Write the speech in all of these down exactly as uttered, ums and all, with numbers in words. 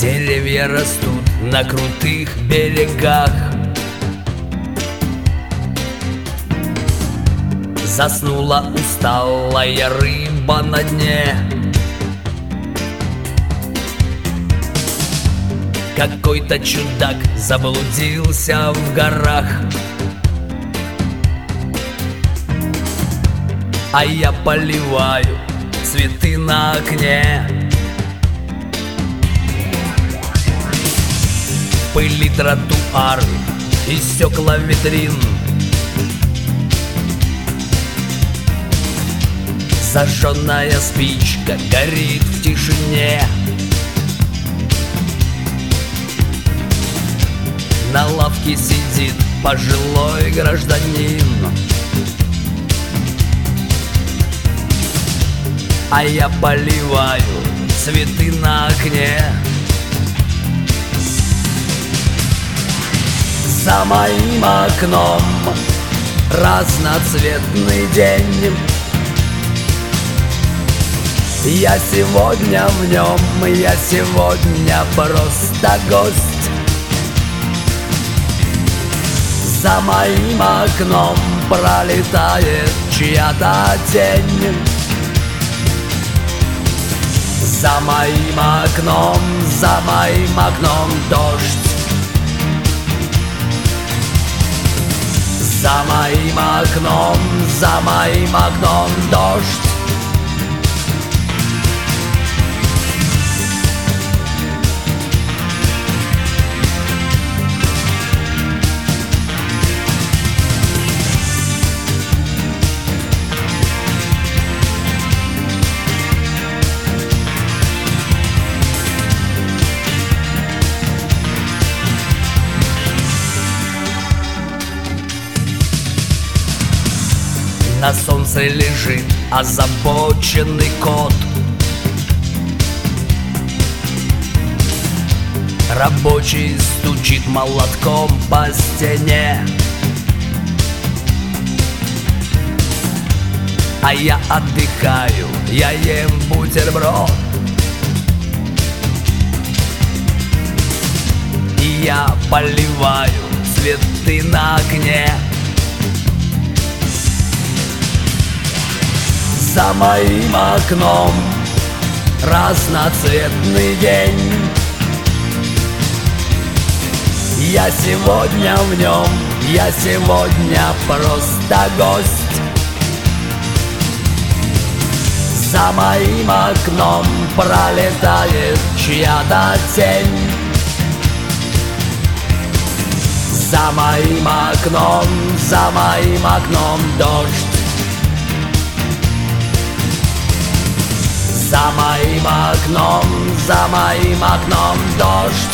Деревья растут на крутых берегах. Заснула усталая рыба на дне. Какой-то чудак заблудился в горах, а я поливаю цветы на окне. В пыли тротуары и стекла витрин. Зажженная спичка горит в тишине. На лавке сидит пожилой гражданин, а я поливаю цветы на окне. За моим окном разноцветный день. Я сегодня в нем, я сегодня просто гость. За моим окном пролетает чья-то тень. За моим окном, за моим окном дождь. За моим окном, за моим окном дождь. На солнце лежит озабоченный кот. Рабочий стучит молотком по стене, а я отдыхаю, я ем бутерброд. И я поливаю цветы на окне. За моим окном разноцветный день. Я сегодня в нем, я сегодня просто гость. За моим окном пролетает чья-то тень. За моим окном, за моим окном дождь. За моим окном, за моим окном дождь.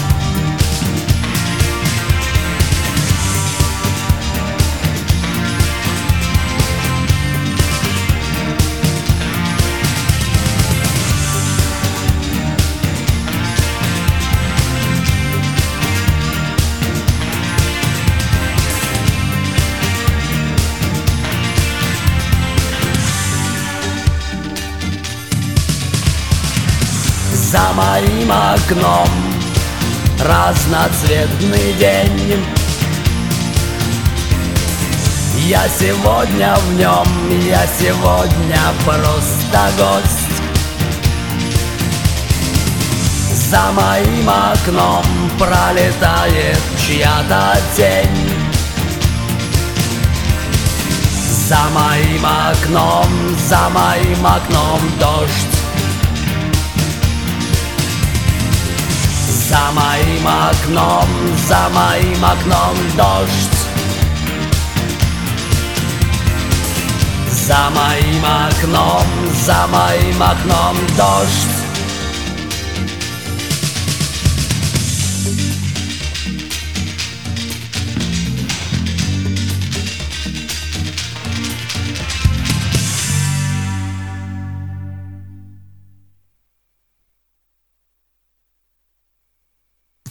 За моим окном разноцветный день. Я сегодня в нем, я сегодня просто гость. За моим окном пролетает чья-то тень. За моим окном, за моим окном дождь. За моим окном, за моим окном дождь. За моим окном, за моим окном дождь.